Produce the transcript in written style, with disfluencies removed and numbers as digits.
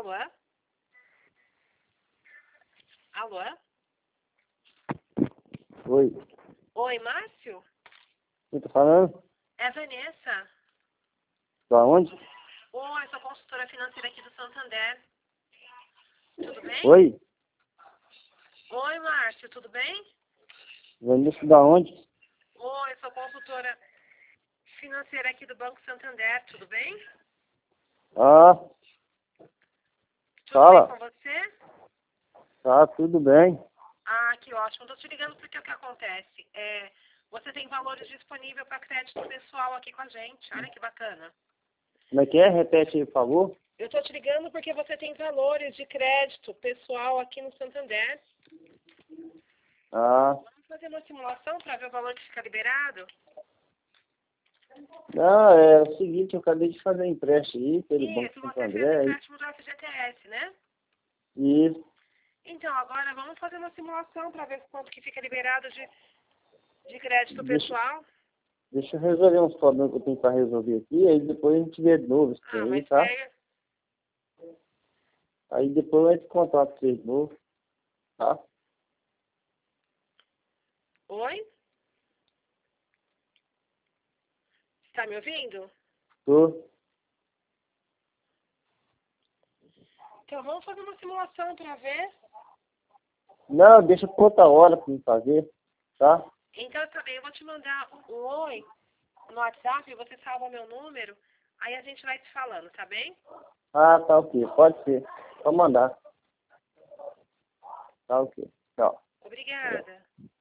Alô? Alô? Oi. Oi, Márcio? Quem tá falando? É a Vanessa. Da onde? Oi, sou consultora financeira aqui do Santander. Tudo bem? Oi. Oi, Márcio, tudo bem? Vanessa da onde? Oi, sou consultora financeira aqui do Banco Santander. Tudo bem? Ah, Tudo fala. bem com você? Tá, tudo bem. Ah, que ótimo. Estou te ligando porque o que acontece? Você tem valores disponíveis para crédito pessoal aqui com a gente. Olha que bacana. Como é que é? Repete aí, por favor. Eu estou te ligando porque você tem valores de crédito pessoal aqui no Santander. Ah, Vamos fazer uma simulação para ver o valor que fica liberado? não, é o seguinte, eu acabei de fazer um empréstimo aí pelo Banco Isso, Santo você fez André. empréstimo do FGTS, né? E Então, agora vamos fazer uma simulação para ver quanto que fica liberado de crédito deixa, pessoal. deixa eu resolver uns problemas que eu tenho para resolver aqui, aí depois a gente vê de novo isso Ah, aí, mas tá? pega. Aí depois eu te contato com vocês de novo, tá? Oi? Está me ouvindo? Tô. Então, vamos fazer uma simulação para ver. Não, deixa por outra hora pra mim fazer, tá? Então, também eu vou te mandar um oi no WhatsApp, você salva meu número, aí a gente vai te falando, tá bem? Ah, tá ok, pode ser. Pode mandar. Tá ok. Tchau. Obrigada.